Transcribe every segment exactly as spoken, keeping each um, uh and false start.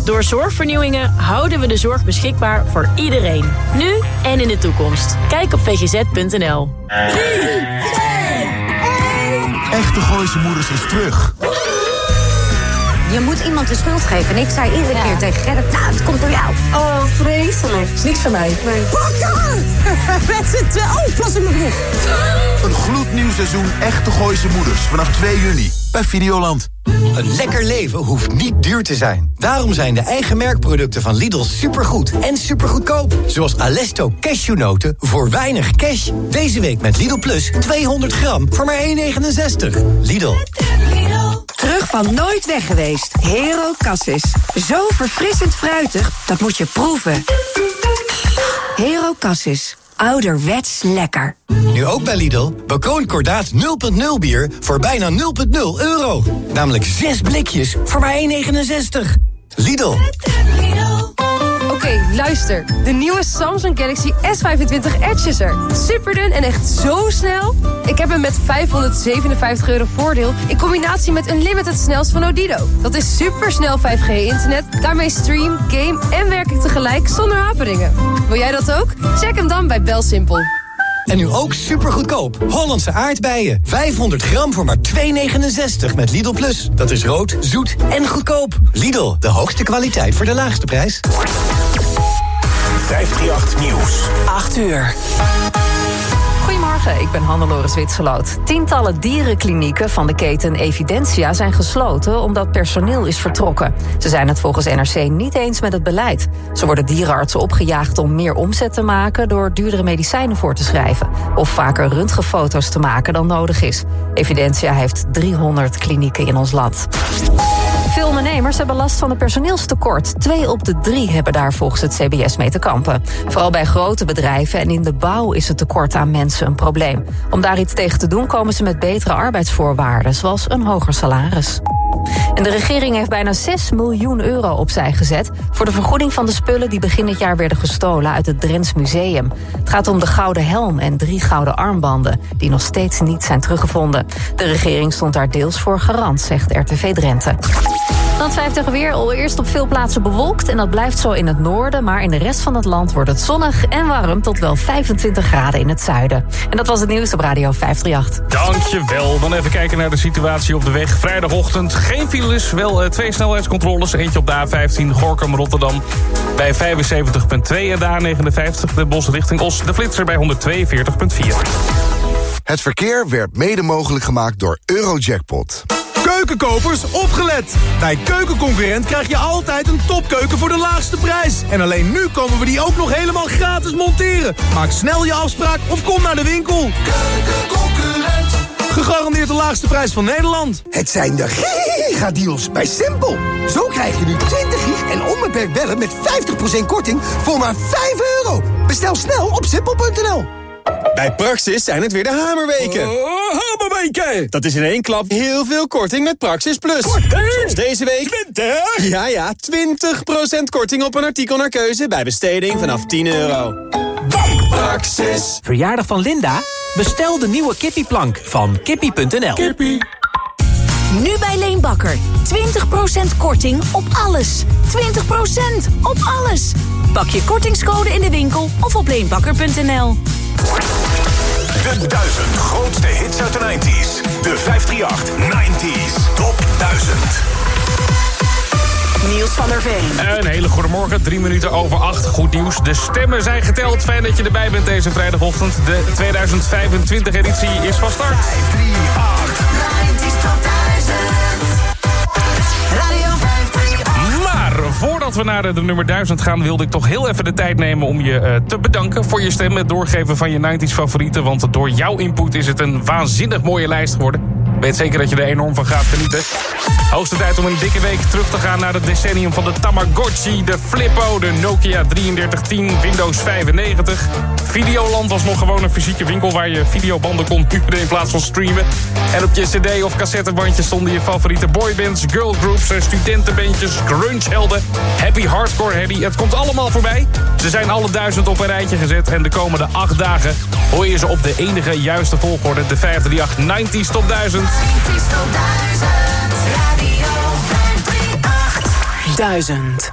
Door zorgvernieuwingen houden we de zorg beschikbaar voor iedereen. Nu en in de toekomst. Kijk op v g z punt n l. Echte Gooise Moeders is terug. Je moet iemand de schuld geven. En ik zei iedere ja. keer tegen Gerrit, nou, het komt door jou. Oh, vreselijk. Is niks van mij. Nee. Met z'n tweeën. Oh, pas in mijn broek. Een gloednieuw seizoen Echte Gooise Moeders. Vanaf twee juni bij Videoland. Een lekker leven hoeft niet duur te zijn. Daarom zijn de eigen merkproducten van Lidl supergoed en supergoedkoop. Zoals Alesto cashewnoten voor weinig cash. Deze week met Lidl Plus tweehonderd gram voor maar één negenenzestig. Lidl. Terug van nooit weg geweest. Hero Cassis. Zo verfrissend fruitig, dat moet je proeven. Hero Cassis. Ouderwets lekker. Nu ook bij Lidl. Boccon Kordaat nul punt nul bier voor bijna nul punt nul euro. Namelijk zes blikjes voor maar één negenenzestig. Lidl. Oké, okay, luister. De nieuwe Samsung Galaxy S vijfentwintig Edge is er. Superdun en echt zo snel. Ik heb hem met vijfhonderdzevenenvijftig euro voordeel... in combinatie met Unlimited snels van Odido. Dat is supersnel vijf G internet. Daarmee stream, game en werk ik tegelijk zonder haperingen. Wil jij dat ook? Check hem dan bij Belsimpel. En nu ook supergoedkoop. Hollandse aardbeien. vijfhonderd gram voor maar twee negenenzestig met Lidl Plus. Dat is rood, zoet en goedkoop. Lidl, de hoogste kwaliteit voor de laagste prijs. vijfhonderdachtendertig Nieuws. acht uur. Goedemorgen, ik ben Hannelore Zwitserloot. Tientallen dierenklinieken van de keten Evidentia zijn gesloten omdat personeel is vertrokken. Ze zijn het volgens N R C niet eens met het beleid. Zo worden dierenartsen opgejaagd om meer omzet te maken door duurdere medicijnen voor te schrijven. Of vaker röntgenfoto's te maken dan nodig is. Evidentia heeft driehonderd klinieken in ons land. Veel ondernemers hebben last van een personeelstekort. Twee op de drie hebben daar volgens het C B S mee te kampen. Vooral bij grote bedrijven en in de bouw is het tekort aan mensen een probleem. Om daar iets tegen te doen komen ze met betere arbeidsvoorwaarden, zoals een hoger salaris. En de regering heeft bijna zes miljoen euro opzij gezet voor de vergoeding van de spullen die begin dit jaar werden gestolen uit het Drents Museum. Het gaat om de gouden helm en drie gouden armbanden, die nog steeds niet zijn teruggevonden. De regering stond daar deels voor garant, zegt R T V Drenthe. Dan het vijftig weer, allereerst op veel plaatsen bewolkt en dat blijft zo in het noorden, maar in de rest van het land wordt het zonnig en warm tot wel vijfentwintig graden in het zuiden. En dat was het nieuws op Radio vijfhonderdachtendertig. Dankjewel. Dan even kijken naar de situatie op de weg. Vrijdagochtend geen files, wel uh, twee snelheidscontroles. Eentje op de A vijftien Gorinchem-Rotterdam bij vijfenzeventig komma twee en de A negenenvijftig de Bosch richting Os. De flitser bij honderdtweeënveertig komma vier. Het verkeer werd mede mogelijk gemaakt door Eurojackpot. Keukenkopers, opgelet! Bij Keukenconcurrent krijg je altijd een topkeuken voor de laagste prijs. En alleen nu komen we die ook nog helemaal gratis monteren. Maak snel je afspraak of kom naar de winkel. Keukenconcurrent. Gegarandeerd de laagste prijs van Nederland. Het zijn de gigadeals bij Simpel. Zo krijg je nu twintig gig en onbeperkt bellen met vijftig procent korting voor maar vijf euro. Bestel snel op simpel punt n l. Bij Praxis zijn het weer de hamerweken. Oh, hamerweken! Dat is in één klap heel veel korting met Praxis Plus. Korting? Zoals deze week. twintig? Ja, ja, twintig procent korting op een artikel naar keuze bij besteding vanaf tien euro. Praxis. Verjaardag van Linda? Bestel de nieuwe kippieplank van kippie punt n l. Kippie. Nu bij Leenbakker. twintig procent korting op alles. twintig procent op alles. Pak je kortingscode in de winkel of op leenbakker punt n l. De duizend grootste hits uit de nineties. De vijfhonderdachtendertig nineties Top duizend. Niels van der Veen. Een hele goede morgen, drie minuten over acht. Goed nieuws, de stemmen zijn geteld. Fijn dat je erbij bent deze vrijdagochtend. De tweeduizend vijfentwintig editie is van start. vijfhonderdachtendertig nineties Top duizend. Radio vijfhonderdachtendertig. Maar voordat we naar de nummer duizend gaan, wilde ik toch heel even de tijd nemen om je uh, te bedanken voor je stem. Het doorgeven van je nineties favorieten. Want door jouw input is het een waanzinnig mooie lijst geworden. Weet zeker dat je er enorm van gaat genieten. Hoogste tijd om een dikke week terug te gaan naar het decennium van de Tamagotchi, de Flippo, de Nokia drieëndertig tien, Windows vijfennegentig. Videoland was nog gewoon een fysieke winkel waar je videobanden kon huren in plaats van streamen. En op je cd of cassettebandje stonden je favoriete boybands, girlgroups, studentenbandjes, grungehelden, happy hardcore heady. Het komt allemaal voorbij. Ze zijn alle duizend op een rijtje gezet en de komende acht dagen hoor je ze op de enige juiste volgorde, de vijfhonderdachtendertig nineties Top duizend. nineties Top duizend. Radio vijfhonderdachtendertig. duizend.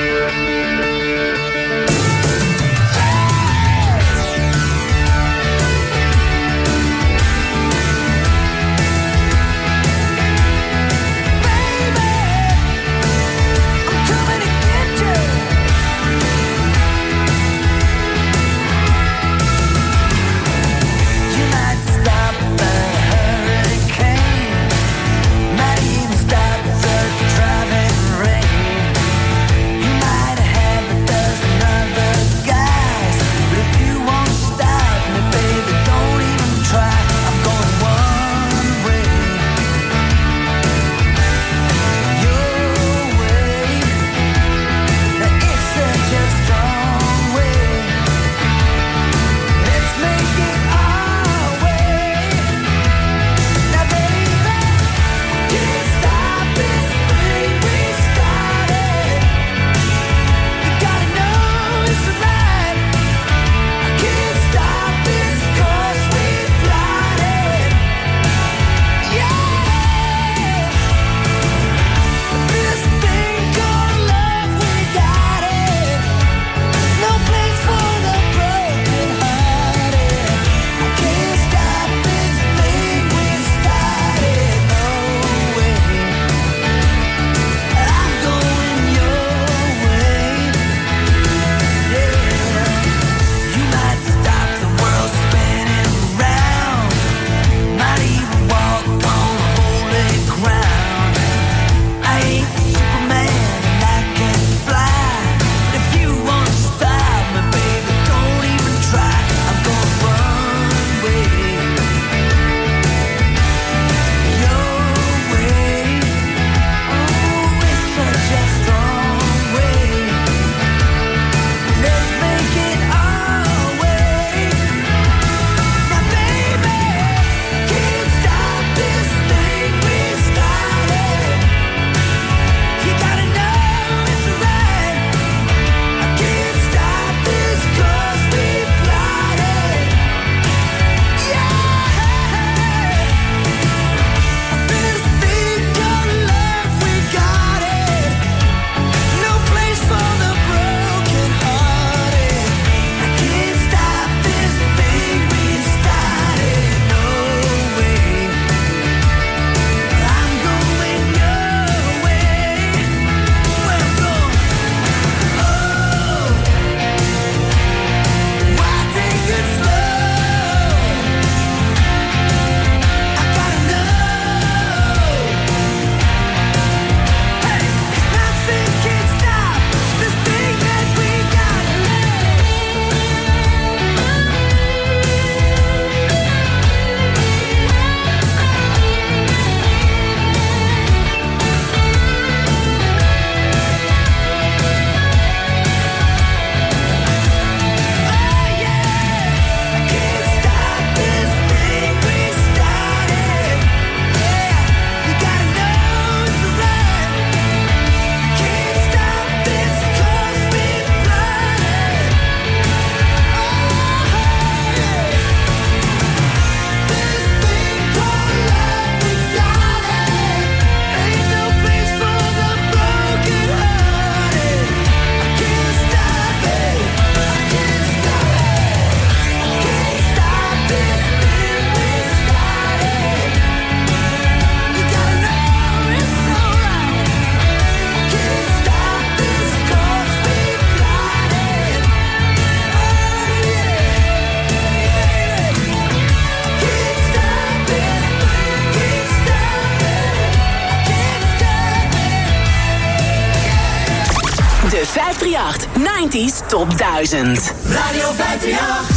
vijf drie acht nineties Top duizend. Radio vijf drie acht.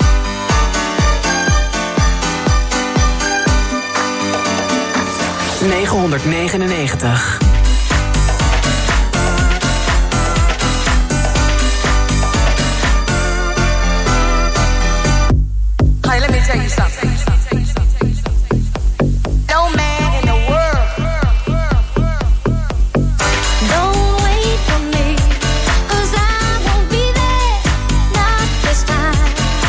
negenhonderdnegenennegentig. Hey, let me tell you something. No man in the world. Don't wait for me, 'cause I won't be there, not this time.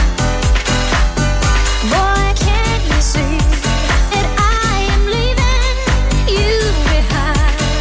Boy, can't you see that I am leaving you behind?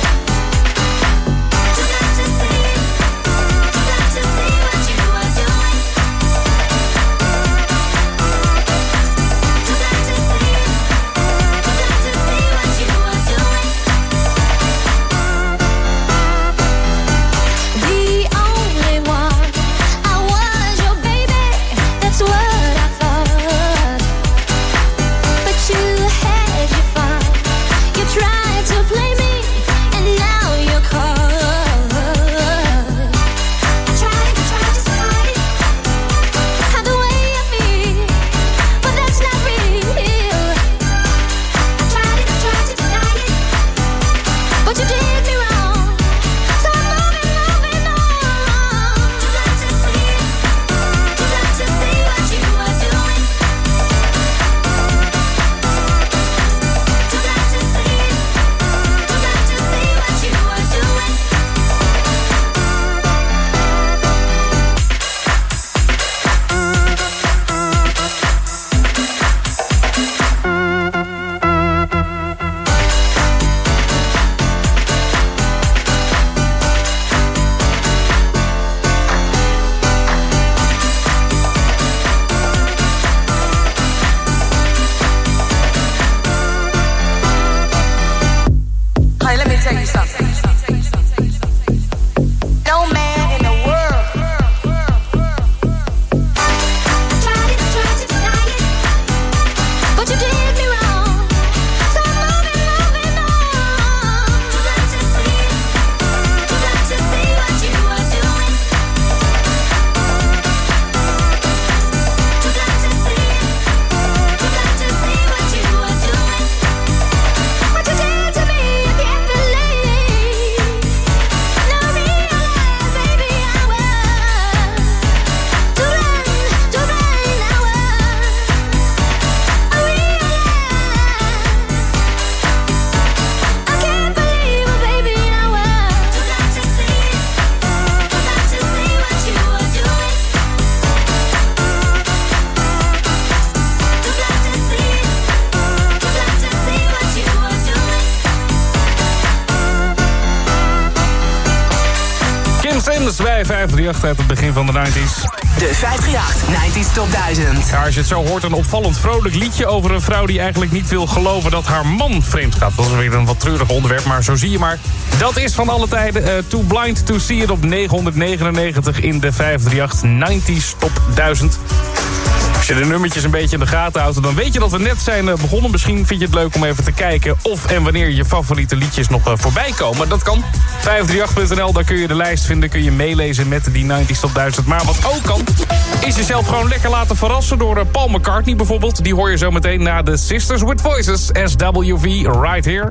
Sims bij vijf drie acht uit het begin van de negentig. De vijf drie acht negentig Top duizend. Ja, als je het zo hoort, een opvallend vrolijk liedje over een vrouw die eigenlijk niet wil geloven dat haar man vreemd gaat. Dat is weer een wat treurig onderwerp, maar zo zie je maar. Dat is van alle tijden uh, Too Blind to See It op negenhonderdnegenennegentig in de vijf drie acht negentig Top duizend. Als je de nummertjes een beetje in de gaten houdt, dan weet je dat we net zijn begonnen. Misschien vind je het leuk om even te kijken of en wanneer je favoriete liedjes nog voorbij komen. Dat kan. vijf drie acht punt n l, daar kun je de lijst vinden. Kun je meelezen met die negentig Top duizend. Maar wat ook kan, is jezelf gewoon lekker laten verrassen door Paul McCartney bijvoorbeeld. Die hoor je zo meteen na de Sisters with Voices, S W V, right here.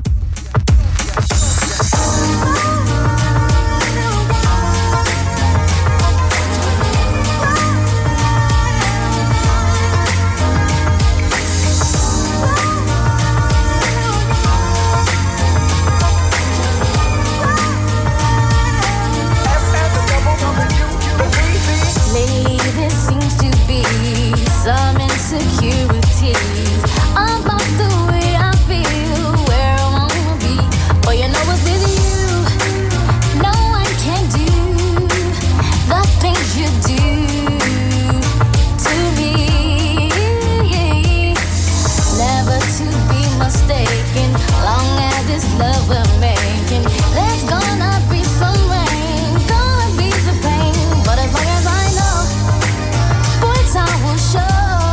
Some insecurities about the way I feel, where I wanna be. But you know it's with you, no one can do the things you do to me. Never to be mistaken, long as it's love we're making. There's gonna be some rain, gonna be the pain, but as long as I know, boy, time will show.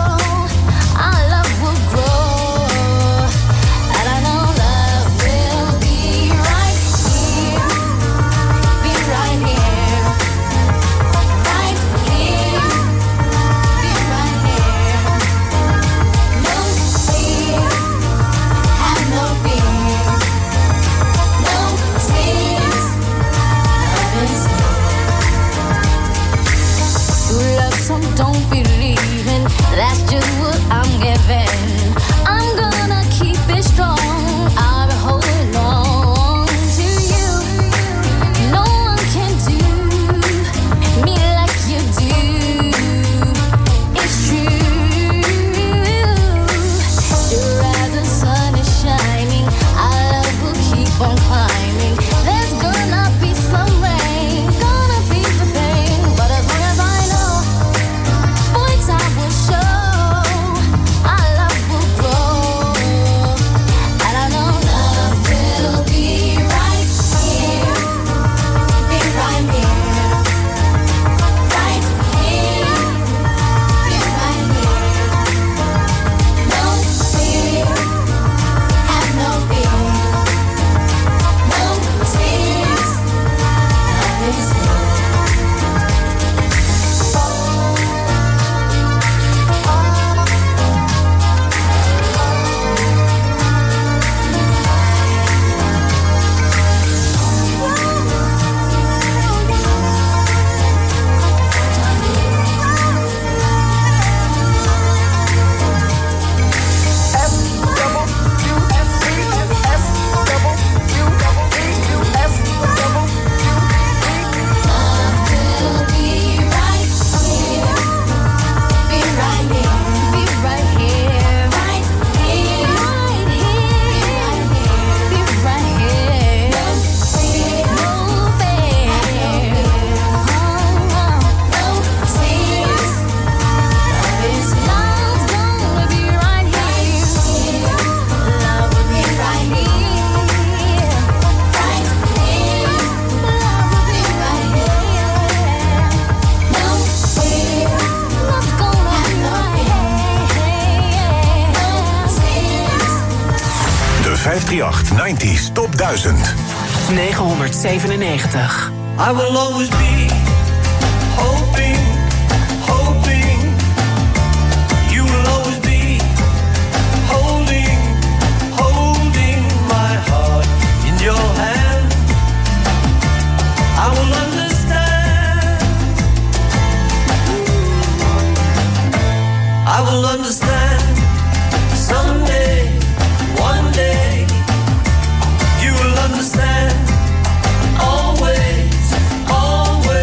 Don't believe in, that's just what I'm giving. I'm gonna keep it strong, I'll be holding on to you. No one can do me like you do. It's true. Sure as the sun is shining, our love will keep on climbing. There's gonna be some rain, gonna be the pain, but as long as I know, time will show, our love will grow, and I know love will be right here, be right here, right here, be right here. No fear, have no fear, no tears, love is here. vijf drie acht negentig Top duizend. negenhonderdzevenennegentig. I will always be hoping, hoping. You will always be holding, holding my heart in your hand. I will understand. I will understand someday, one day. You will understand always, always.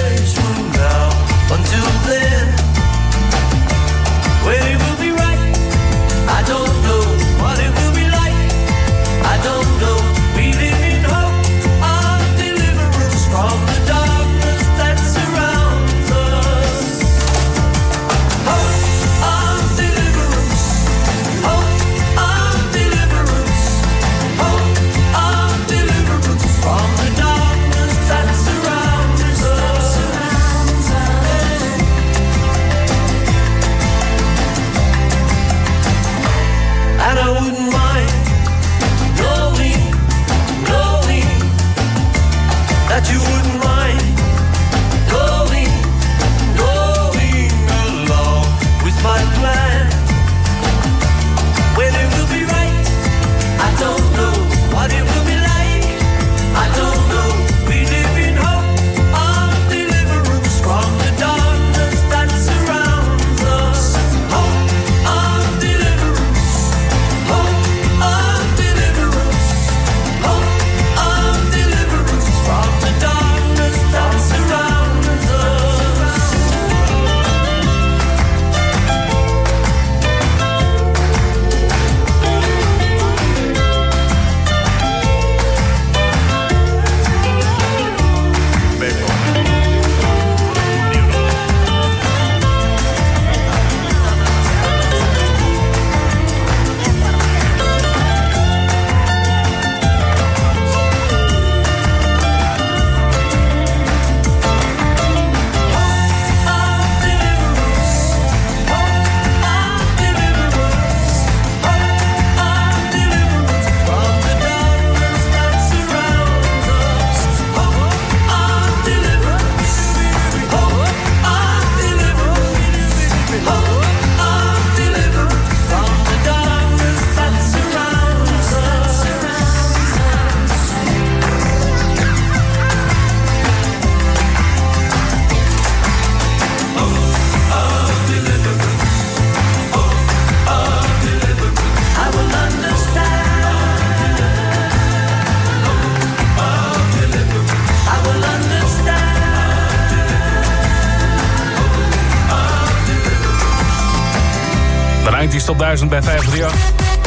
nineties Top duizend bij vijfhonderdachttien.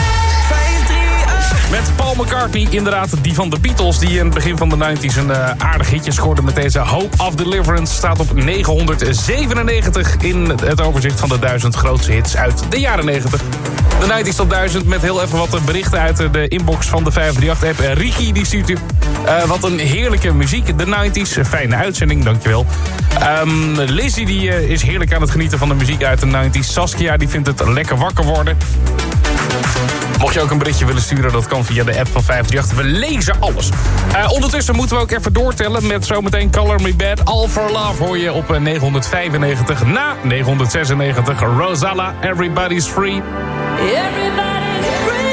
Met Paul McCartney, inderdaad die van de Beatles... die in het begin van de negentig een uh, aardig hitje scoorde met deze Hope of Deliverance. Staat op negenhonderdzevenennegentig in het overzicht van de duizend grootste hits uit de jaren negentig. De nineties Top duizend met heel even wat berichten uit de inbox van de vijfhonderdachttien-app. Ricky die stuurt u. Uh, wat een heerlijke muziek, de nineties. Fijne uitzending, dankjewel. Um, Lizzie die, uh, is heerlijk aan het genieten van de muziek uit de negentig. Saskia die vindt het lekker wakker worden. Mocht je ook een berichtje willen sturen, dat kan via de app van vijfhonderdachttien. We lezen alles. Uh, ondertussen moeten we ook even doortellen met zometeen Color Me Bad. All for Love hoor je op negenhonderdvijfennegentig. Na negenhonderdzesennegentig, Rosalla, Everybody's Free. Everybody's free.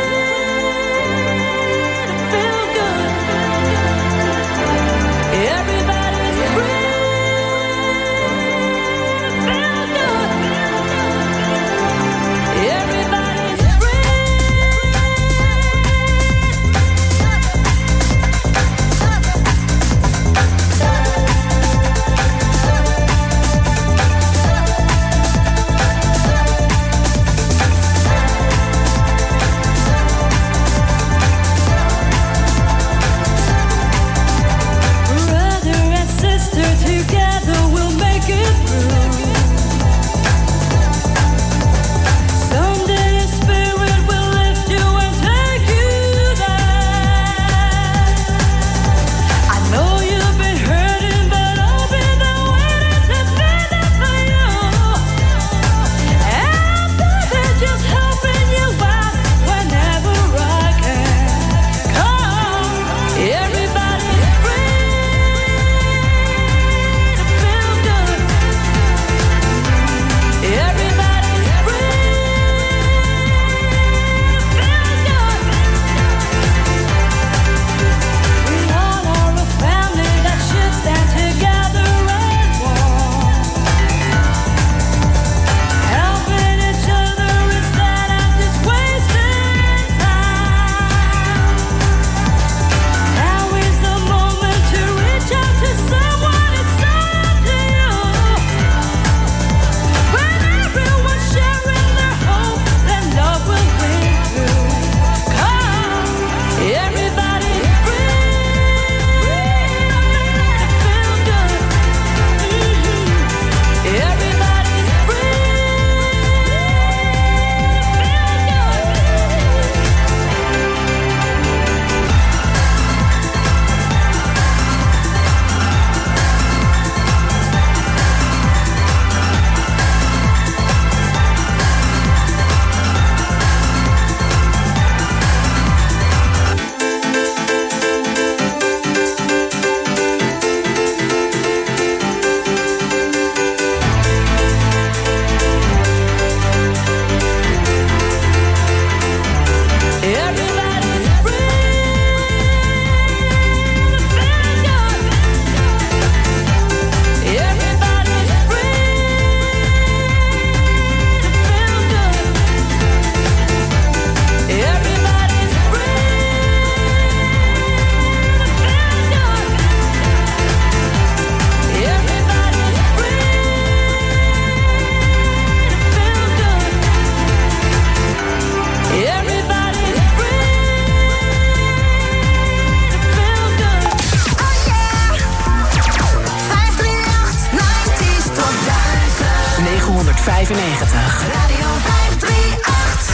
vijfennegentig. Radio vijfhonderdachttien.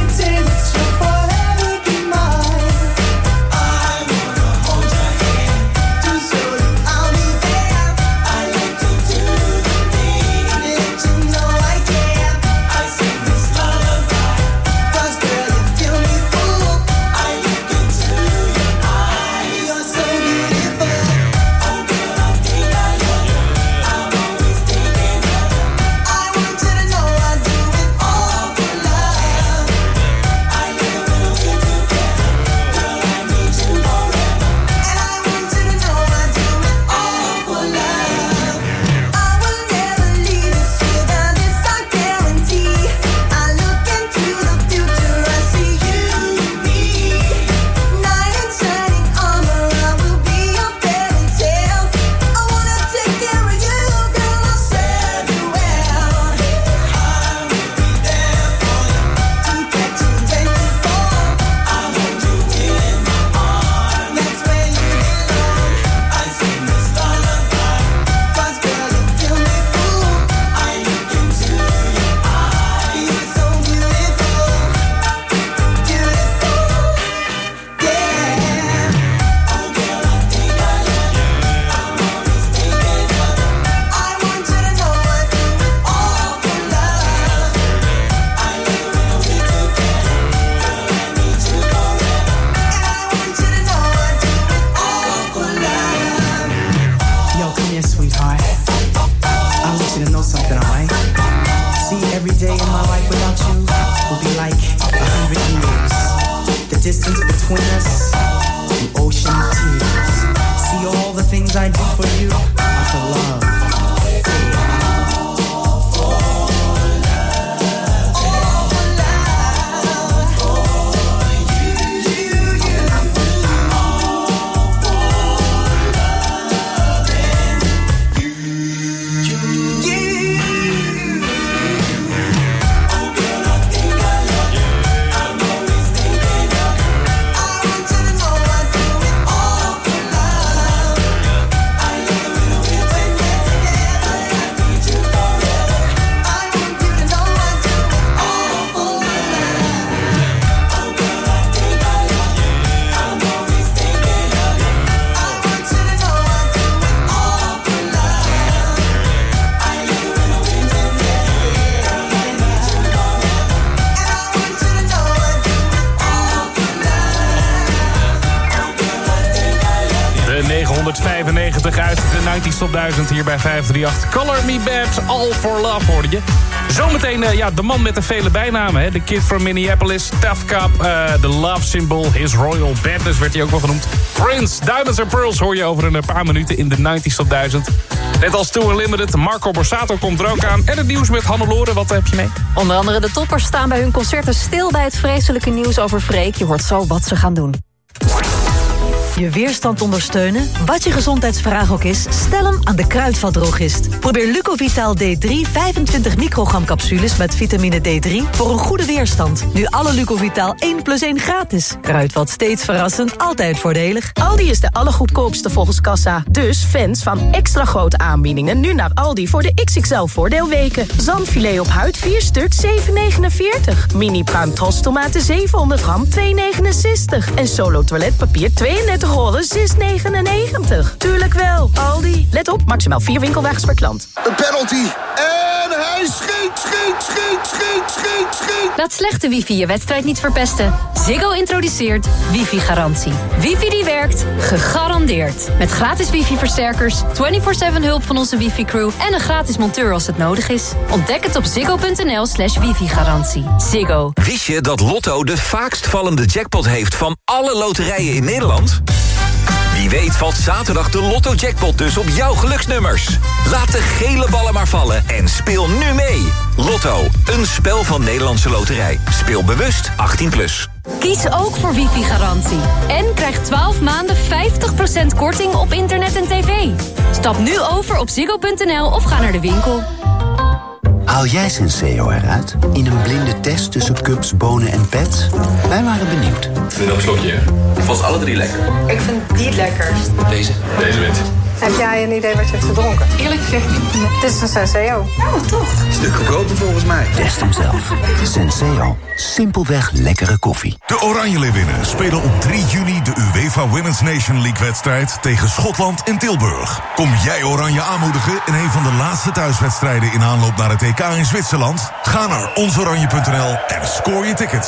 I wanna hold your hand. distance between us, the ocean of tears. See all the things I do for you, are for love. negenhonderdvijfennegentig uit de negentig Top duizend hier bij vijf drie acht. Color Me Bad, All for Love hoorde je. Zometeen uh, ja, de man met de vele bijnamen. Hè? De Kid from Minneapolis, Tough Cup, uh, The Love Symbol, His Royal Badness werd hij ook wel genoemd. Prince, Diamonds and Pearls hoor je over een paar minuten in de negentig Top duizend. Net als Tour Limited, Marco Borsato komt er ook aan. En het nieuws met Hannelore, wat heb je mee? Onder andere de toppers staan bij hun concerten stil bij het vreselijke nieuws over Freek. Je hoort zo wat ze gaan doen. Je weerstand ondersteunen? Wat je gezondheidsvraag ook is, stel hem aan de Kruidvatdrogist. Probeer Lucovital D drie vijfentwintig microgram capsules met vitamine D drie voor een goede weerstand. Nu alle Lucovital één plus één gratis. Kruidvat, steeds verrassend, altijd voordelig. Aldi is de allergoedkoopste volgens kassa. Dus fans van extra grote aanbiedingen nu naar Aldi voor de X X L voordeelweken. Zalmfilet op huid vier stuk zeven negenenveertig. Mini pruim tomaten zevenhonderd gram twee negenenzestig. En Solo toiletpapier tweeëndertig rollen zes negenennegentig. Tuurlijk wel, Aldi. Let op, maximaal vier winkelwagens per klant. Een penalty. En hij schiet, schiet, schiet, schiet, schiet, schiet. Laat slechte wifi je wedstrijd niet verpesten. Ziggo introduceert wifi-garantie. Wifi die werkt, gegarandeerd. Met gratis wifi-versterkers, vierentwintig zeven hulp van onze wifi-crew... en een gratis monteur als het nodig is. Ontdek het op ziggo.nl slash wifi-garantie. Ziggo. Wist je dat Lotto de vaakst vallende jackpot heeft van alle loterijen in Nederland? Wie weet valt zaterdag de Lotto-jackpot dus op jouw geluksnummers. Laat de gele ballen maar vallen en speel nu mee. Lotto, een spel van Nederlandse Loterij. Speel bewust, achttien plus. Kies ook voor wifi-garantie. En krijg twaalf maanden vijftig procent korting op internet en tv. Stap nu over op ziggo.nl of ga naar de winkel. Haal jij Senseo eruit? In een blinde test tussen cups, bonen en pets? Wij waren benieuwd. Ik vind nog een slokje. Ik vond ze alle drie lekker. Ik vind die het lekkerst. Deze? Deze wint. Heb jij een idee wat je hebt gedronken? Eerlijk gezegd niet. Dit is een Senseo. Oh, toch? Stuk goedkoper volgens mij. Test hem zelf. Senseo. Simpelweg lekkere koffie. De Oranje Leeuwinnen spelen op drie juni de UEFA Women's Nation League-wedstrijd tegen Schotland in Tilburg. Kom jij Oranje aanmoedigen in een van de laatste thuiswedstrijden in aanloop naar het E K in Zwitserland? Ga naar onsoranje punt n l en scoor je tickets.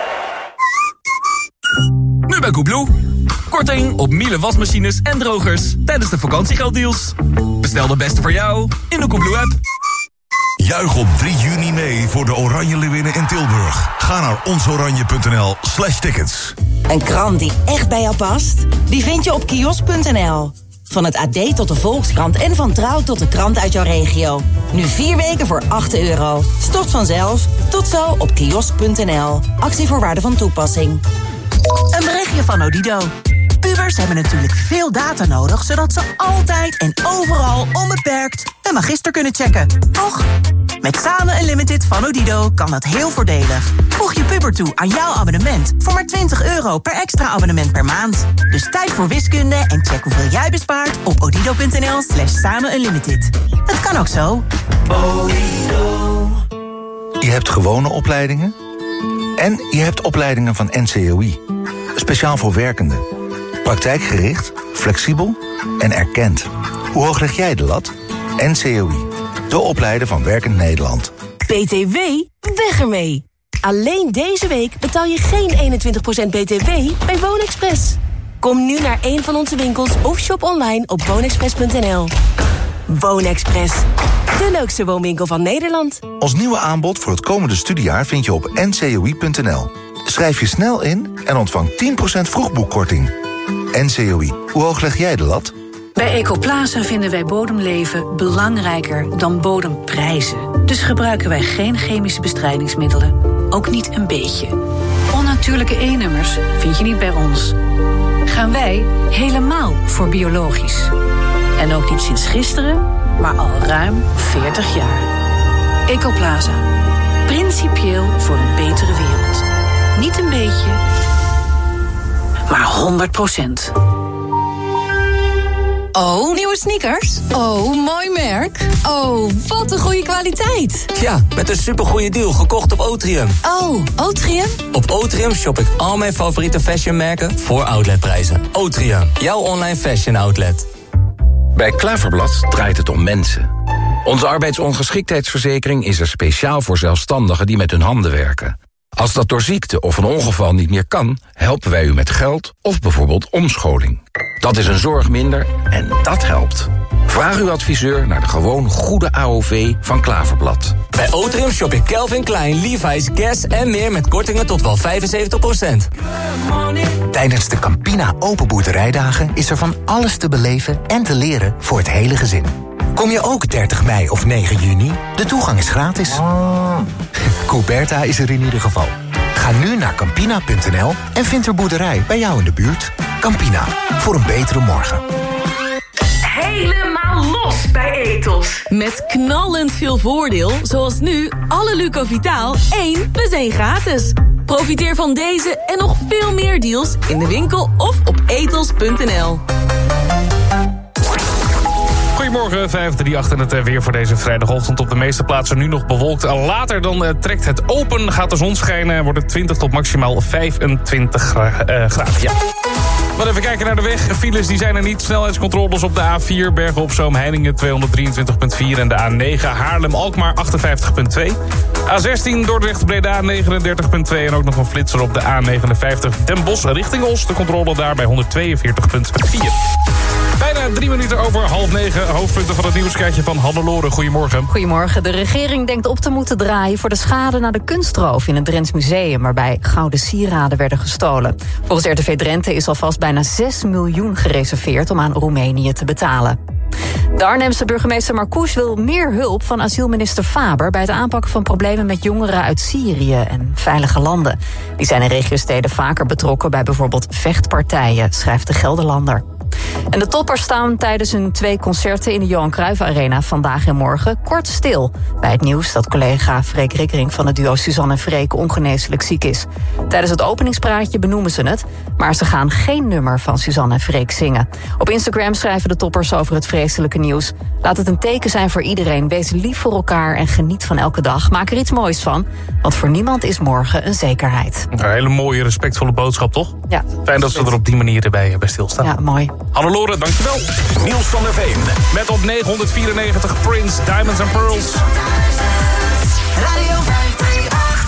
Nu bij Koebloe. Korting op Miele wasmachines en drogers tijdens de vakantiegelddeals. Bestel de beste voor jou in de Koebloe-app. Juich op drie juni mee voor de Oranje Leeuwinnen in Tilburg. Ga naar onsoranje punt n l slash tickets. Een krant die echt bij jou past? Die vind je op kiosk punt n l. Van het A D tot de Volkskrant en van Trouw tot de krant uit jouw regio. Nu vier weken voor acht euro. Stort vanzelf. Tot zo op kiosk punt n l. Actievoorwaarden van toepassing. Een berichtje van Odido. Pubers hebben natuurlijk veel data nodig, zodat ze altijd en overal onbeperkt een magister kunnen checken. Toch? Met Samen Unlimited van Odido kan dat heel voordelig. Voeg je puber toe aan jouw abonnement voor maar twintig euro per extra abonnement per maand. Dus tijd voor wiskunde en check hoeveel jij bespaart op odido punt n l slash samen unlimited. Het kan ook zo. Je hebt gewone opleidingen en je hebt opleidingen van N C O I. Speciaal voor werkenden. Praktijkgericht, flexibel en erkend. Hoe hoog leg jij de lat? N C O I. De opleider van Werkend Nederland. B T W? Weg ermee! Alleen deze week betaal je geen eenentwintig procent B T W bij WoonExpress. Kom nu naar een van onze winkels of shop online op woonexpress punt n l. WoonExpress. De leukste woonwinkel van Nederland. Ons nieuwe aanbod voor het komende studiejaar vind je op n c o i punt n l. Schrijf je snel in en ontvang tien procent vroegboekkorting. N C O I, hoe hoog leg jij de lat? Bij Ecoplaza vinden wij bodemleven belangrijker dan bodemprijzen. Dus gebruiken wij geen chemische bestrijdingsmiddelen. Ook niet een beetje. Onnatuurlijke E-nummers vind je niet bij ons. Gaan wij helemaal voor biologisch. En ook niet sinds gisteren, maar al ruim veertig jaar. Ecoplaza. Principieel voor een betere wereld. Niet een beetje, maar honderd procent. Oh, nieuwe sneakers? Oh, mooi merk. Oh, wat een goede kwaliteit. Ja, met een supergoeie deal gekocht op Otrium. Oh, Otrium? Op Otrium shop ik al mijn favoriete fashionmerken voor outletprijzen. Otrium, jouw online fashion outlet. Bij Klaverblad draait het om mensen. Onze arbeidsongeschiktheidsverzekering is er speciaal voor zelfstandigen die met hun handen werken. Als dat door ziekte of een ongeval niet meer kan, helpen wij u met geld of bijvoorbeeld omscholing. Dat is een zorg minder en dat helpt. Vraag uw adviseur naar de gewoon goede A O V van Klaverblad. Bij Otrium shop ik Calvin Klein, Levi's, Guess en meer met kortingen tot wel vijfenzeventig procent. Tijdens de Campina Open Boerderijdagen is er van alles te beleven en te leren voor het hele gezin. Kom je ook dertig mei of negen juni? De toegang is gratis. Couberta is er in ieder geval. Ga nu naar campina punt n l en vind er boerderij bij jou in de buurt. Campina, voor een betere morgen. Helemaal los bij Ethos. Met knallend veel voordeel, zoals nu alle Lucovitaal één plus één gratis. Profiteer van deze en nog veel meer deals in de winkel of op ethos punt n l. Goedemorgen, vijf drie acht en het weer voor deze vrijdagochtend. Op de meeste plaatsen nu nog bewolkt. Later dan uh, trekt het open, gaat de zon schijnen en wordt het twintig tot maximaal vijfentwintig gra- uh, graden. Ja. Maar even kijken naar de weg. Files die zijn er niet. Snelheidscontroles op de A vier, Bergen op Zoom, Heiningen tweehonderddrieëntwintig komma vier... en de A negen, Haarlem-Alkmaar achtenvijftig komma twee. A zestien, Dordrecht-Breda negenendertig komma twee... en ook nog een flitser op de A negenenvijftig, Den Bosch richting Os. De controle daar bij honderdtweeënveertig komma vier. Bijna drie minuten over half negen. Hoofdpunten van het nieuwskaartje van Hannelore. Goedemorgen. Goedemorgen. De regering denkt op te moeten draaien voor de schade na de kunstroof in het Drents Museum, waarbij gouden sieraden werden gestolen. Volgens R T V Drenthe is alvast bijna zes miljoen gereserveerd om aan Roemenië te betalen. De Arnhemse burgemeester Marcouch wil meer hulp van asielminister Faber bij het aanpakken van problemen met jongeren uit Syrië en veilige landen. Die zijn in regiosteden vaker betrokken bij bijvoorbeeld vechtpartijen, schrijft de Gelderlander. En de toppers staan tijdens hun twee concerten in de Johan Cruijff Arena vandaag en morgen kort stil bij het nieuws dat collega Freek Rikkering van het duo Suzanne en Freek ongeneeslijk ziek is. Tijdens het openingspraatje benoemen ze het, maar ze gaan geen nummer van Suzanne en Freek zingen. Op Instagram schrijven de toppers over het vreselijke nieuws. Laat het een teken zijn voor iedereen. Wees lief voor elkaar en geniet van elke dag. Maak er iets moois van, want voor niemand is morgen een zekerheid. Een hele mooie, respectvolle boodschap, toch? Ja. Fijn dat ze er op die manier bij, bij stilstaan. Ja, mooi. Hannelore, dankjewel. Niels van der Veen. Met op negenhonderdvierennegentig Prince, Diamonds and Pearls. Radio vijfhonderdachtendertig.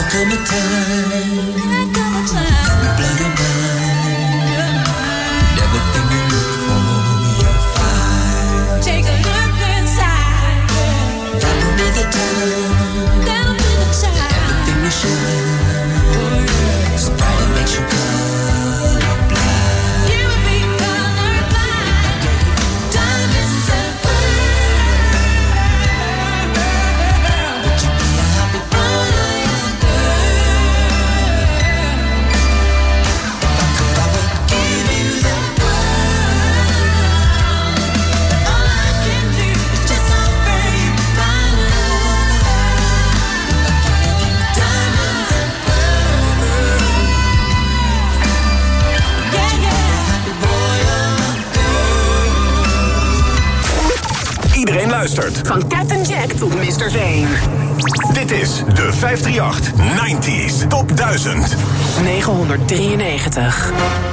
come a time, we blow your mind, and everything you look for, you'll find. Take a look inside, down another time, down another time, everything will shine, so bright it makes you colorblind. You will be colorblind, diamonds and pearls. Would you be a happy boy? Iedereen luistert. Van Captain Jack tot mister Veen. Dit is de vijf drie acht nineties Top duizend. negenhonderddrieënnegentig.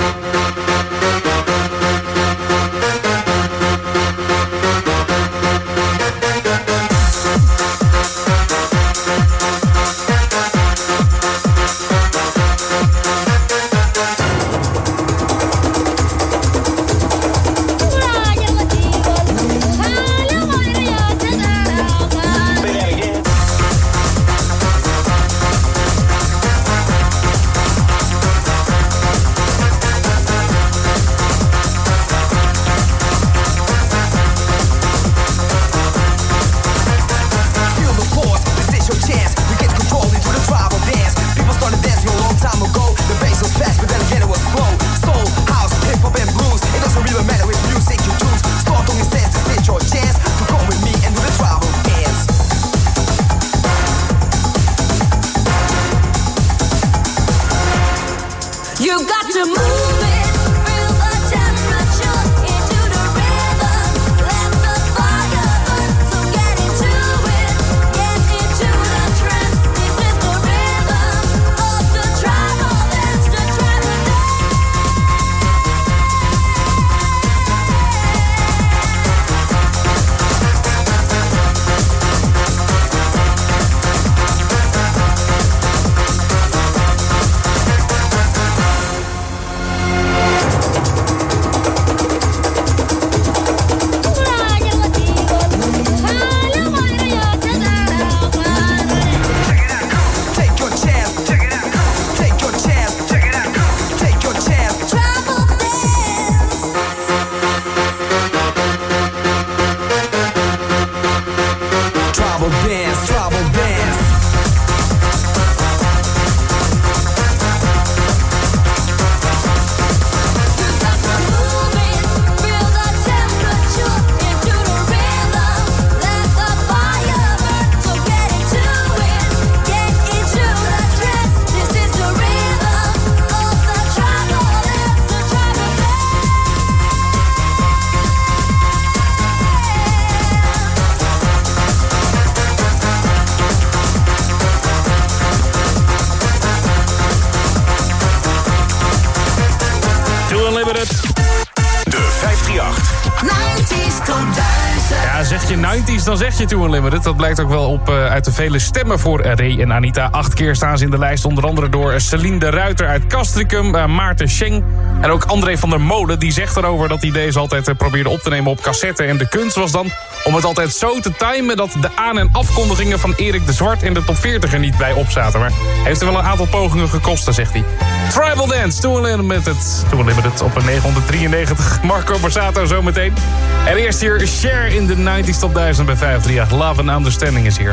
Dan zeg je Two Unlimited. Dat blijkt ook wel op, uh, uit de vele stemmen voor Ray en Anita. Acht keer staan ze in de lijst. Onder andere door Celine de Ruiter uit Castricum. Uh, Maarten Schenk. En ook André van der Molen. Die zegt erover dat hij deze altijd uh, probeerde op te nemen op cassette. En de kunst was dan om het altijd zo te timen dat de aan- en afkondigingen van Erik de Zwart in de top veertig er niet bij op zaten. Maar heeft er wel een aantal pogingen gekost, zegt hij. Tribal Dance, Two Unlimited. Two Unlimited op een negentiendrieënnegentig. Marco Borsato zometeen. En eerst hier Cher in de nineties Top duizend bij vijf drie acht. Love and Understanding is hier.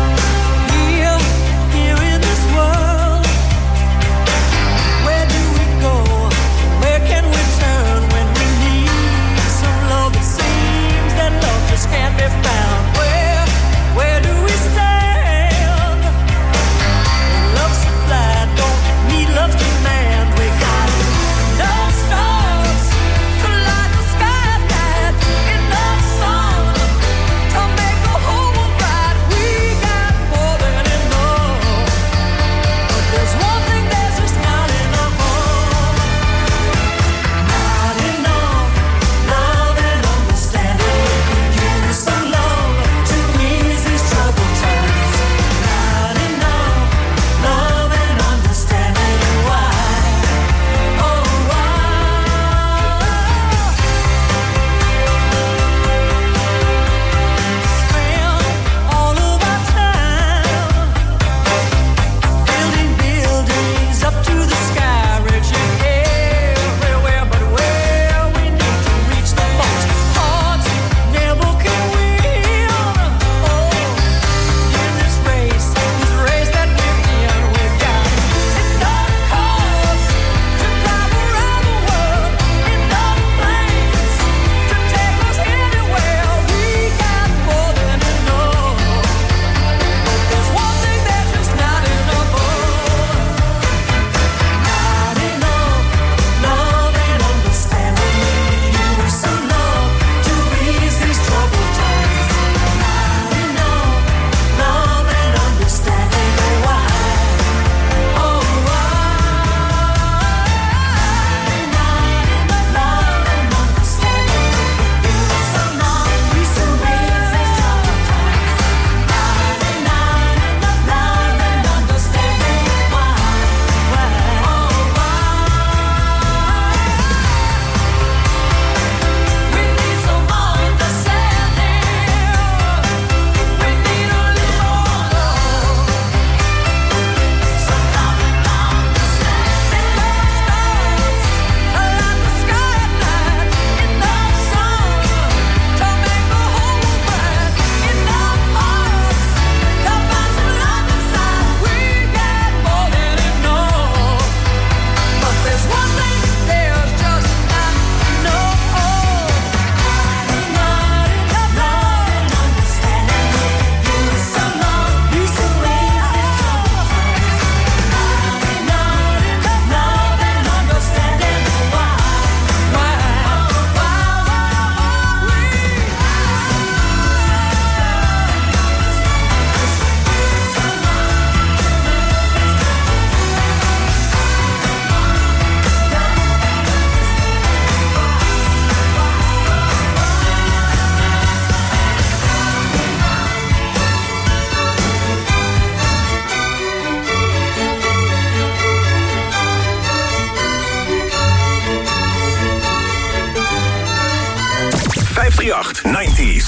Can't be found. Where, where do we stand? Love supply, don't need love's demand. We got no stars to light the sky, got enough sun to make the whole world bright. We got more.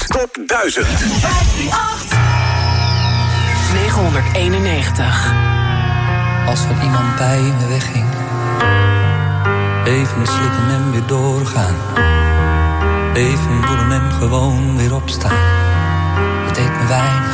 Top duizend. negenhonderdeenennegentig. Als er iemand bij me wegging, even slikken en weer doorgaan. Even voelen en gewoon weer opstaan. Het deed me weinig,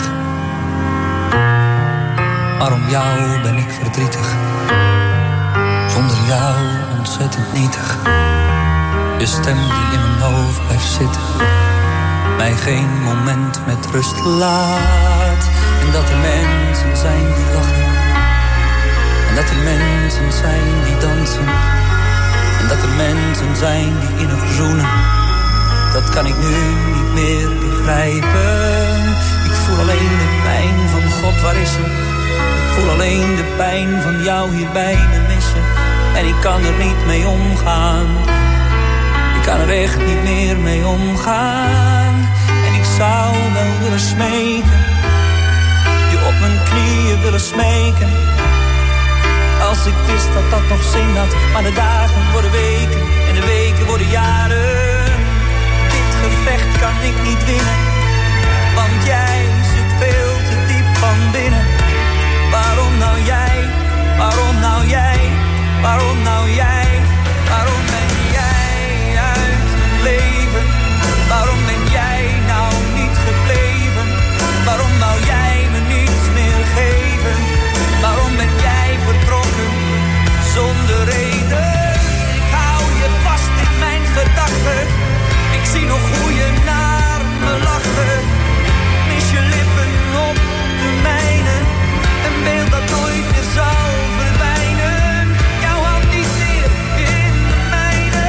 maar om jou ben ik verdrietig. Zonder jou ontzettend nietig. Je stem die in mijn hoofd blijft zitten, mij geen moment met rust laat. En dat er mensen zijn die lachen, en dat er mensen zijn die dansen, en dat er mensen zijn die innig zoenen. Dat kan ik nu niet meer begrijpen. Ik voel alleen de pijn van God, waar is ze? Ik voel alleen de pijn van jou hier bij me missen. En ik kan er niet mee omgaan. Ik kan er echt niet meer mee omgaan. En ik zou wel willen smeken, je op mijn knieën willen smeken. Als ik wist dat dat nog zin had. Maar de dagen worden weken en de weken worden jaren. Dit gevecht kan ik niet winnen, want jij zit veel te diep van binnen. Waarom nou jij, waarom nou jij, waarom nou jij, waarom ben jij uit mijn leven? Waarom ben jij nou niet gebleven? Waarom wou jij me niets meer geven? Waarom ben jij vertrokken zonder reden? Ik hou je vast in mijn gedachten. Ik zie nog hoe je naar me lachte. Ik mis je lippen op de mijne. Een beeld dat nooit meer zal verdwijnen. Jouw hand niet meer in de mijne.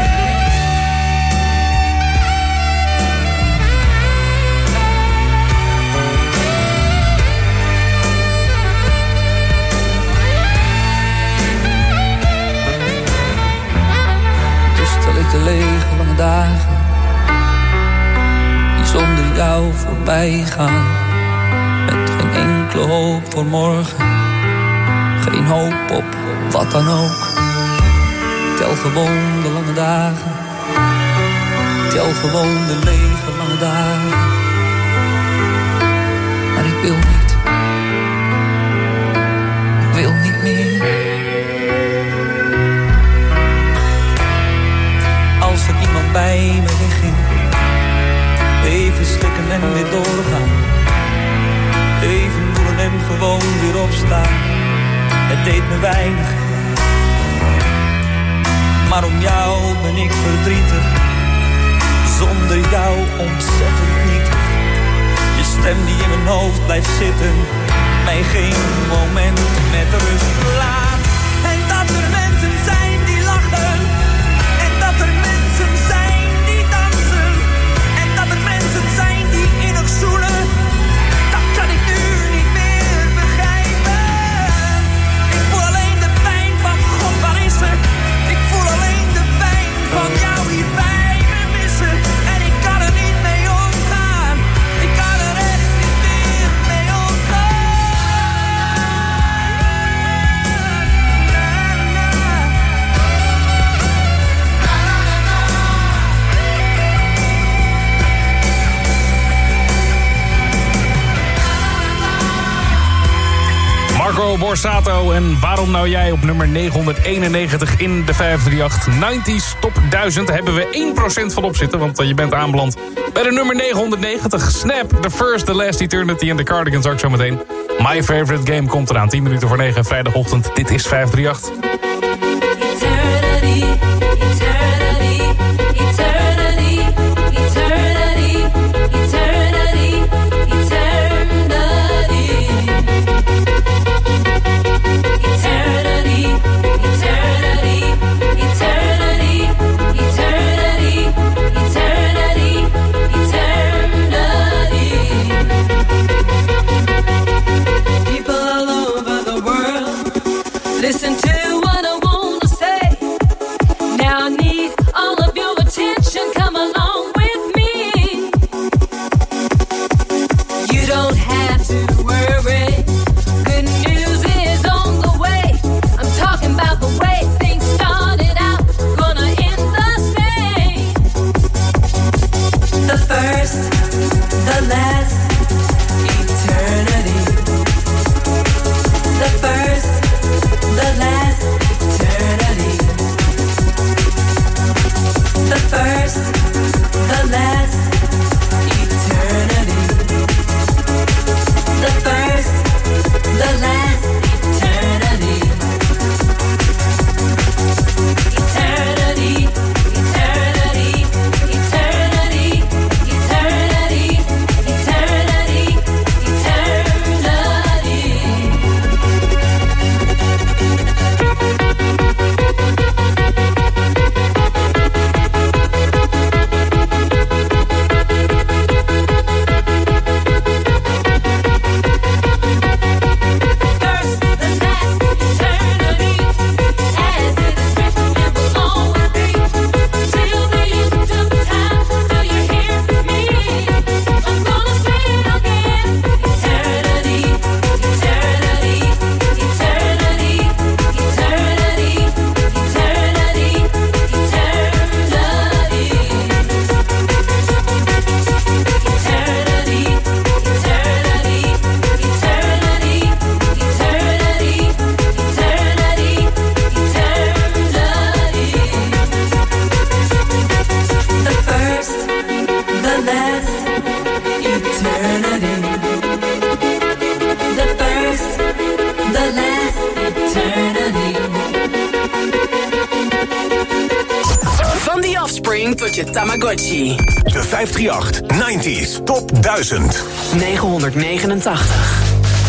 Dus stel ik de lege lange dagen die zonder jou voorbij gaan. Met geen enkele hoop voor morgen, geen hoop op wat dan ook. Tel gewoon de lange dagen, tel gewoon de lege lange dagen. Maar ik wil niet, ik wil niet meer. Als er iemand bij me wegging, even slikken en weer doorgaan. Even voelen en gewoon weer opstaan. Het deed me weinig, maar om jou ben ik verdrietig. Zonder jou ontzettend nietig. Je stem die in mijn hoofd blijft zitten, mij geen moment met rust laat. En dat er mensen zijn die lachen, en dat er mensen zijn die dansen, en dat er mensen zijn die innig zoenen. Dat kan ik nu niet meer begrijpen. Ik voel alleen de pijn van God, waar is ze? Ik voel alleen de pijn van jou hier bij me missen. En ik kan er niet mee omgaan. Ik kan er echt niet meer mee omgaan. Marco Borsato en Waarom nou jij op nummer negenhonderdeenennegentig in de vijf drie acht nineties Top duizend. Daar hebben we één procent van op zitten, want je bent aanbeland bij de nummer negenhonderdnegentig. Snap, The First, The Last Eternity en The Cardigans ook zo meteen. My Favorite Game komt eraan, tien minuten voor negen vrijdagochtend. Dit is vijf drie acht. Eternity, eternity, eternity, eternity, eternity, eternity, eternity, eternity, eternity, eternity, eternity. People all over the world, listen to what I want to say. Now I need all of your attention, come along with me. You don't have to worry, good news is on the way. I'm talking about the way things started out, gonna end the same. The first, Kleding tot je Tamagotchi. De vijfdrieëndertig nineties Top duizend. negenhonderdnegenentachtig.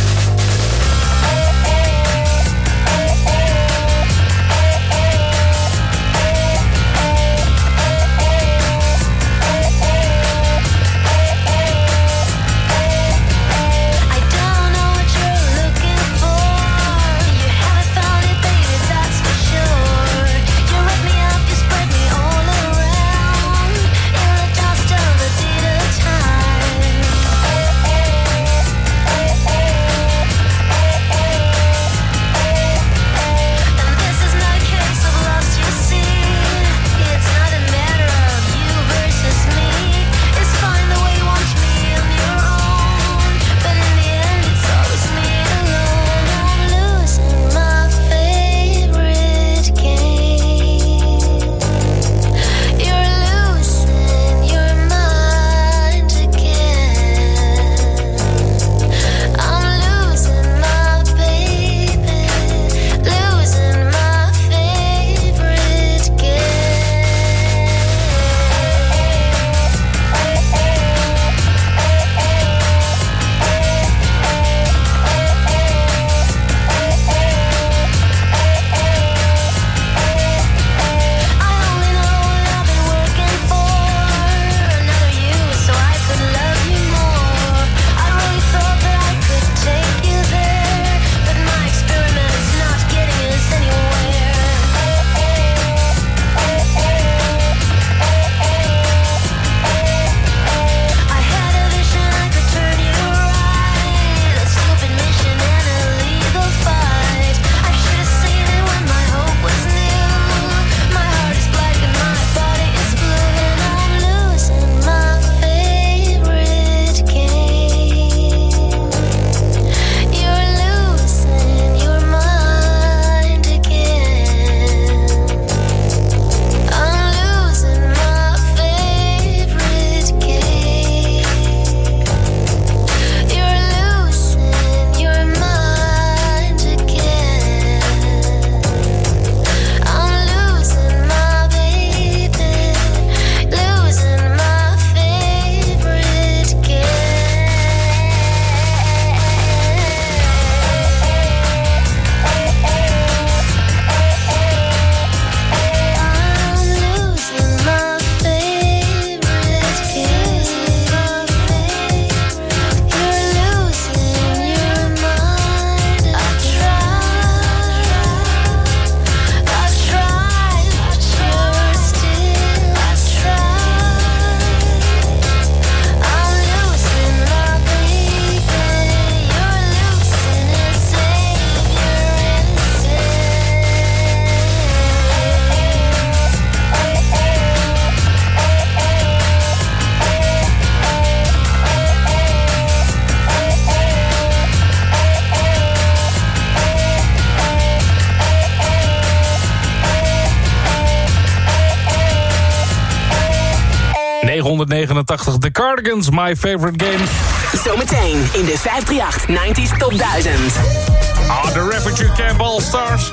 negenhonderdnegenentachtig, The Cardigans, My Favorite Game. Zometeen in de vijfdrieëndertig nineties Top duizend. Ah, The Refugee Camp All Stars.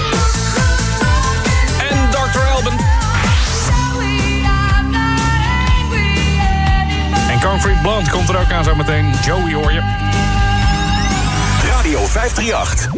En dokter Alban. En Concrete Blonde komt er ook aan zometeen. Joey hoor je. Radio vijfdrieëndertig.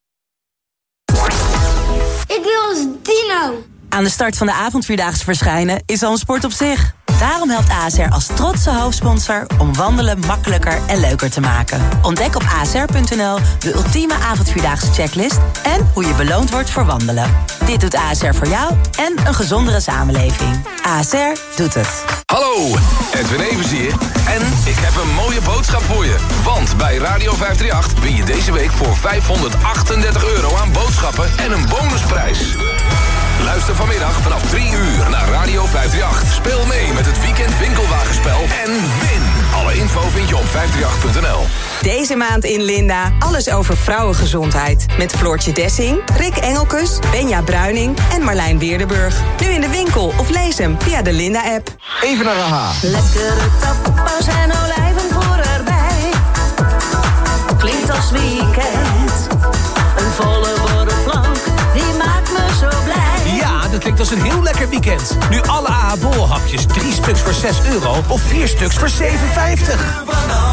Ik wil als dino. Aan de start van de avondvierdaagse verschijnen is al een sport op zich. Daarom helpt A S R als trotse hoofdsponsor om wandelen makkelijker en leuker te maken. Ontdek op a s r punt n l de ultieme avondvierdaagse checklist en hoe je beloond wordt voor wandelen. Dit doet A S R voor jou en een gezondere samenleving. A S R doet het. Hallo, Edwin Evers hier. En ik heb een mooie boodschap voor je. Want bij Radio vijfdrieëndertig win je deze week voor vijfhonderdachtendertig euro aan boodschappen en een bonusprijs. Luister vanmiddag vanaf drie uur naar Radio vijfdrieëndertig. Speel mee met het weekend winkelwagenspel en win. Alle info vind je op vijfdrieëndertig punt n l. Deze maand in Linda alles over vrouwengezondheid. Met Floortje Dessing, Rick Engelkes, Benja Bruining en Marlijn Weerdenburg. Nu in de winkel of lees hem via de Linda-app. Even naar A H. Lekkere tapas en olijven voor erbij. Klinkt als weekend. Een volle borrelplank, die maakt me zo blij. Ja, dat klinkt als een heel lekker weekend. Nu alle A H bollenhapjes, drie stuks voor zes euro of vier stuks voor zeven vijftig.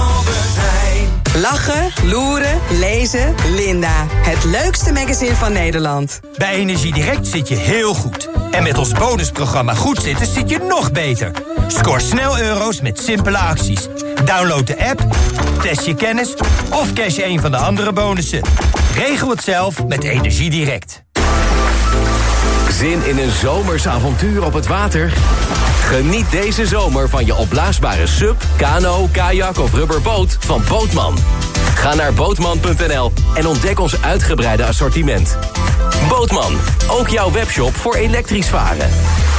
Lachen, loeren, lezen, Linda. Het leukste magazine van Nederland. Bij Energiedirect zit je heel goed. En met ons bonusprogramma Goed Zitten zit je nog beter. Scoor snel euro's met simpele acties. Download de app, test je kennis of cash een van de andere bonussen. Regel het zelf met Energiedirect. Zin in een zomers avontuur op het water? Geniet deze zomer van je opblaasbare sub, kano, kajak of rubberboot van Bootman. Ga naar bootman punt n l en ontdek ons uitgebreide assortiment. Bootman, ook jouw webshop voor elektrisch varen.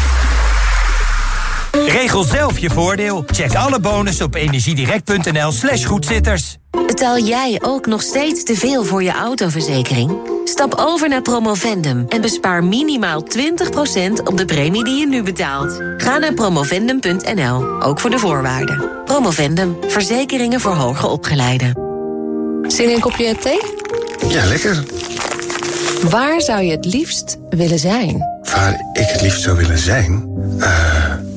Regel zelf je voordeel. Check alle bonussen op energiedirect punt n l slash goedzitters. Betaal jij ook nog steeds te veel voor je autoverzekering? Stap over naar Promovendum en bespaar minimaal twintig procent op de premie die je nu betaalt. Ga naar promovendum punt n l, ook voor de voorwaarden. Promovendum, verzekeringen voor hoger opgeleiden. Zin in een kopje thee? Ja, lekker. Waar zou je het liefst willen zijn? Waar ik het liefst zou willen zijn? Uh...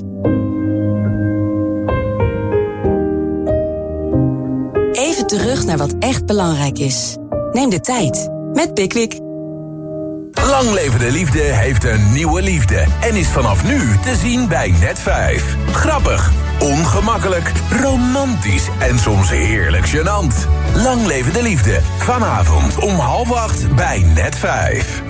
Even terug naar wat echt belangrijk is. Neem de tijd met Pickwick. Lang leven de liefde heeft een nieuwe liefde en is vanaf nu te zien bij Net vijf. Grappig, ongemakkelijk, romantisch en soms heerlijk gênant. Lang leven de liefde, vanavond om half acht bij Net vijf.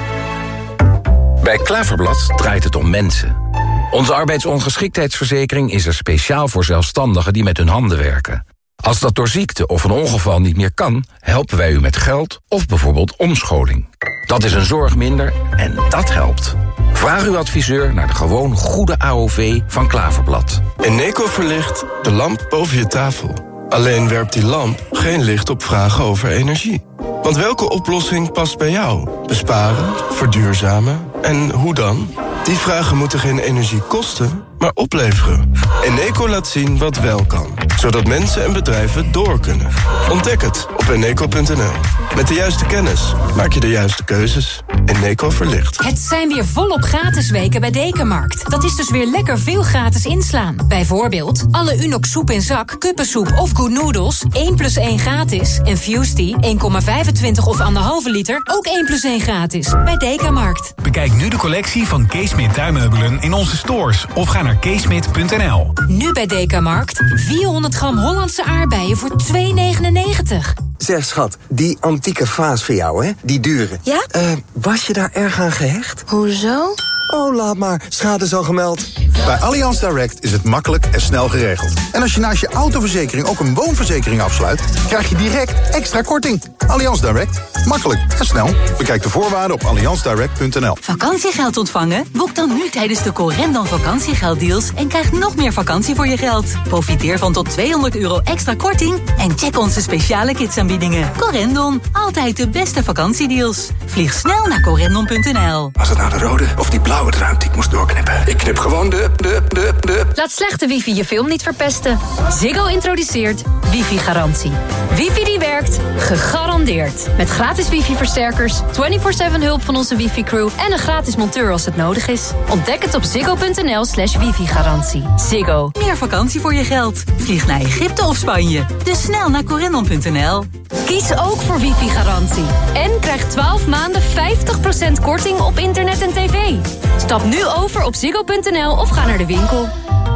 Bij Klaverblad draait het om mensen. Onze arbeidsongeschiktheidsverzekering is er speciaal voor zelfstandigen die met hun handen werken. Als dat door ziekte of een ongeval niet meer kan, helpen wij u met geld of bijvoorbeeld omscholing. Dat is een zorg minder en dat helpt. Vraag uw adviseur naar de gewoon goede A O V van Klaverblad. Eneco verlicht de lamp boven je tafel. Alleen werpt die lamp geen licht op vragen over energie. Want welke oplossing past bij jou? Besparen, verduurzamen en hoe dan? Die vragen moeten geen energie kosten, maar opleveren. Eneco laat zien wat wel kan, zodat mensen en bedrijven door kunnen. Ontdek het op eneco punt n l. Met de juiste kennis maak je de juiste keuzes. Eneco verlicht. Het zijn weer volop gratis weken bij Dekamarkt. Dat is dus weer lekker veel gratis inslaan. Bijvoorbeeld alle Unox soep in zak, kuppensoep of Good Noodles één plus één gratis. En Fusty één komma vijfentwintig of anderhalve liter ook één plus één gratis. Bij Dekamarkt. Bekijk nu de collectie van Keesmit tuinmeubelen in onze stores of ga naar keesmit punt n l. Nu bij Dekamarkt vierhonderd gram Hollandse aardbeien voor twee negenennegentig. Zeg schat, die antieke vaas voor jou, hè? Die dure. Ja? Uh, was je daar erg aan gehecht? Hoezo? Oh, laat maar. Schade is al gemeld. Bij Allianz Direct is het makkelijk en snel geregeld. En als je naast je autoverzekering ook een woonverzekering afsluit, krijg je direct extra korting. Allianz Direct. Makkelijk en snel. Bekijk de voorwaarden op allianz direct punt n l. Vakantiegeld ontvangen? Boek dan nu tijdens de Corendon vakantiegelddeals en krijg nog meer vakantie voor je geld. Profiteer van tot tweehonderd euro extra korting en check onze speciale kidsaanbiedingen. Corendon, altijd de beste vakantiedeals. Vlieg snel naar corendon punt n l. Was het nou de rode of die blauwe draad die ik moest doorknippen? Ik knip gewoon de, de, de, de... Laat slechte wifi je film niet verpesten. Ziggo introduceert wifi-garantie. Wifi die werkt, gegarandeerd. Met gratis wifi-versterkers, vierentwintig zeven hulp van onze wifi-crew en een gratis monteur als het nodig is. Ontdek het op ziggo punt n l slash wifi-garantie. Ziggo. Meer vakantie voor je geld. Vlieg naar Egypte of Spanje. Dus snel naar corendon punt n l. Kies ook voor wifi-garantie. En krijg twaalf maanden vijftig procent korting op internet en tv. Stap nu over op ziggo punt n l of ga naar de winkel.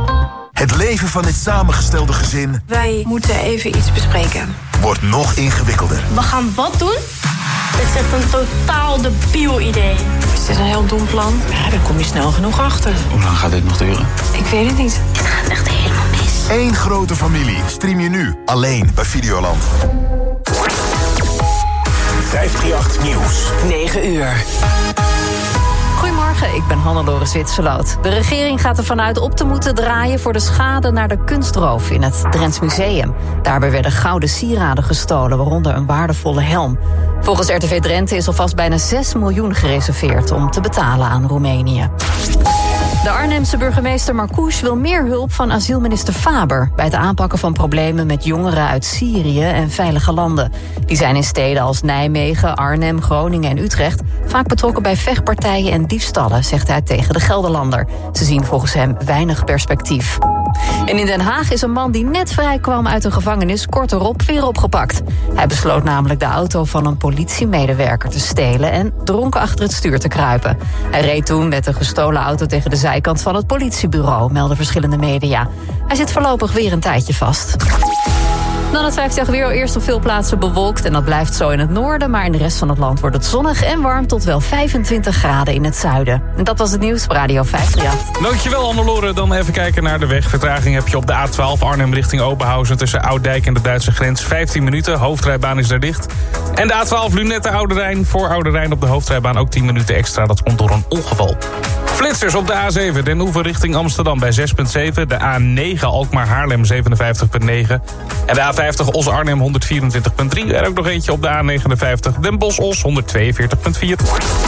Het leven van dit samengestelde gezin Wij moeten even iets bespreken. wordt nog ingewikkelder. We gaan wat doen? Het is echt een totaal debiel idee. Is dit een heel dom plan? Ja, daar kom je snel genoeg achter. Hoe lang gaat dit nog duren? Ik weet het niet. Het gaat echt helemaal mis. Eén grote familie stream je nu alleen bij Videoland. vijfhonderdachttien Nieuws. negen uur. Goedemorgen, ik ben Hannelore Zwitserloot. De regering gaat ervan uit op te moeten draaien voor de schade naar de kunstroof in het Drents Museum. Daarbij werden gouden sieraden gestolen, waaronder een waardevolle helm. Volgens R T V Drenthe is alvast bijna zes miljoen gereserveerd om te betalen aan Roemenië. De Arnhemse burgemeester Marcouch wil meer hulp van asielminister Faber bij het aanpakken van problemen met jongeren uit Syrië en veilige landen. Die zijn in steden als Nijmegen, Arnhem, Groningen en Utrecht vaak betrokken bij vechtpartijen en diefstallen, zegt hij tegen de Gelderlander. Ze zien volgens hem weinig perspectief. En in Den Haag is een man die net vrij kwam uit een gevangenis kort erop weer opgepakt. Hij besloot namelijk de auto van een politiemedewerker te stelen en dronken achter het stuur te kruipen. Hij reed toen met de gestolen auto tegen de zijkant van het politiebureau, melden verschillende media. Hij zit voorlopig weer een tijdje vast. Dan het vijftig weer eerst op veel plaatsen bewolkt en dat blijft zo in het noorden, maar in de rest van het land wordt het zonnig en warm tot wel vijfentwintig graden in het zuiden. En dat was het nieuws op Radio vijfhonderdachttien. Dankjewel Annelore. Dan even kijken naar de weg. Vertraging heb je op de A twaalf Arnhem richting Oberhausen tussen Ouddijk en de Duitse grens. vijftien minuten, hoofdrijbaan is daar dicht. En de A twaalf Lunette Oude Rijn voor Oude Rijn op de hoofdrijbaan ook tien minuten extra. Dat komt door een ongeval. Flitsers op de A zeven Den Oever richting Amsterdam bij zes komma zeven. De A negen Alkmaar Haarlem zevenenvijftig komma negen. En de A vijftig Os Arnhem honderdvierentwintig komma drie. Er ook nog eentje op de A negenenvijftig Den Bosch Os honderdtweeënveertig komma vier.